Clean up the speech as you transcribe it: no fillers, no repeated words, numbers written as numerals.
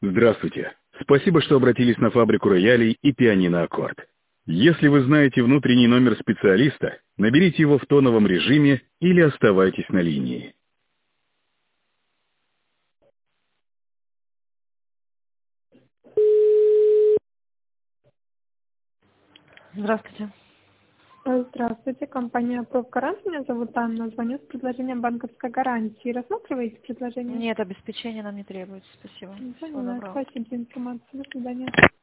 Здравствуйте. Спасибо, что обратились на фабрику роялей и пианино «Аккорд». Если вы знаете внутренний номер специалиста, наберите его в тоновом режиме или оставайтесь на линии. Здравствуйте. Здравствуйте, компания «Профгарант». Меня зовут Анна. Звоню с предложением банковской гарантии. Рассматриваете предложение? Нет, обеспечения нам не требуется. Спасибо. Всего Поняла. доброго. Спасибо за информацию. До свидания.